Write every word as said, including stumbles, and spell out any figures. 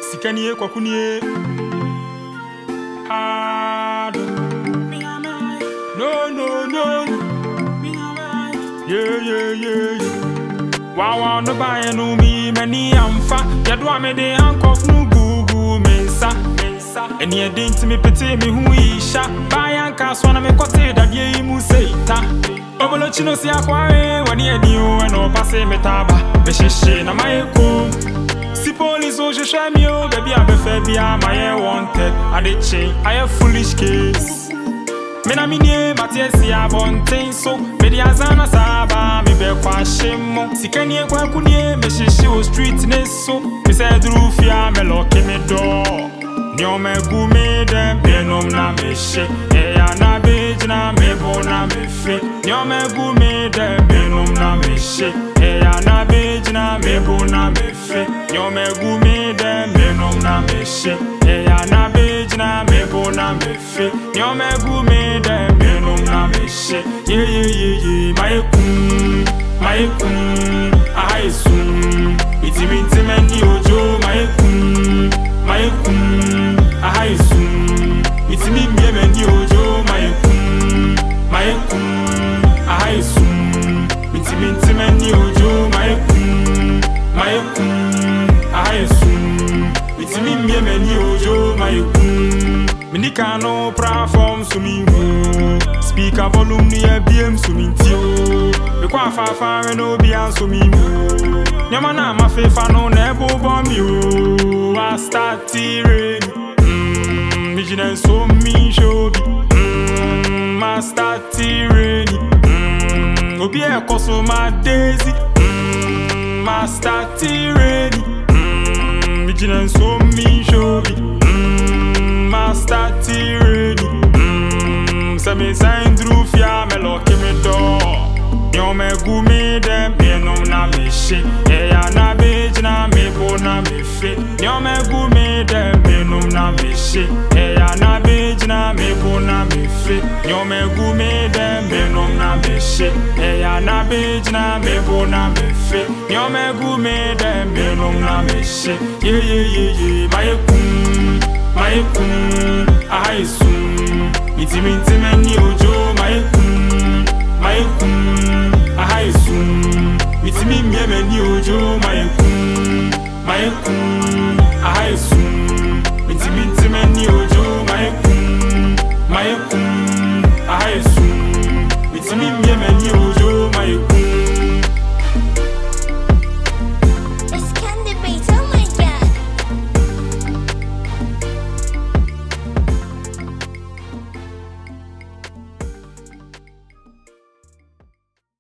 Sikanie kwakunie hard. No no no. Yeah yeah yeah. Wow wow no buy no me many amfa. Yadwa me de handcuff no gugu mensa mensa. Eni e din me pete me hu isha. Buy anka so na me kote that ye mu seita. Obolo chino si akware wani edi o e no passe metaba. Me sheshe na my ko. Si police o je shame baby I be fair bia my wanted. I dey chain I a foolish case. Me na mi nie matiesi abonten so me di azana saba me be kwa shemo. Sikanie kwa kunie me shishi o street ne so. Me say dru fia me lock me door. Nyo me gu me dem me nom na me she. E ya na beji na me bo na me fe. Nyo me gu me dem me nom na me she. E ya na beji na me bo na me fe. Nyo me gu me dem me nom na me she. E ya na beji na me bo na me fe. Nyo me gu me dem me nom na me she. Yeah yeah yeah yeah. My kum, my kum, I sum. Iti minti meni ojo my kum, my kum, I sum. Iti mi mi meni ojo my kum, my kum, I sum. Iti minti meni ojo my kum, my kum, I sum. Iti mi mi meni ojo my kum. Minika no platform sumi hu. Speaker volume ni e B M sumi tio. Me kwa fa fa no bi an sumi hu. Nyama na ma fe fa no na ebo bomb you. I start rain. Mmm, vigilance so me show be. Mmm, I start rain. Mmm, obi e koso ma daisy. Mmm, I start rain. Mmm, vigilance so me show be. Mmm, I start rain. Mmm, se me sign through fia me lock me door. Nyo me gu me dem me nom na me she. E ya na beji na me bo na me fe. Nyo me gu me dem me nom na me she. E ya na beji na me bo na me fe. Nyo me gu me dem me nom na me she. E ya na beji na me bo na me fe. Nyo me gu me dem me nom na me she. Yeah yeah yeah yeah. My kum, my kum, I sum. Iti minti meni ojo my kum, my kum, I sum. Iti mi mi meni ojo my kum, my kum.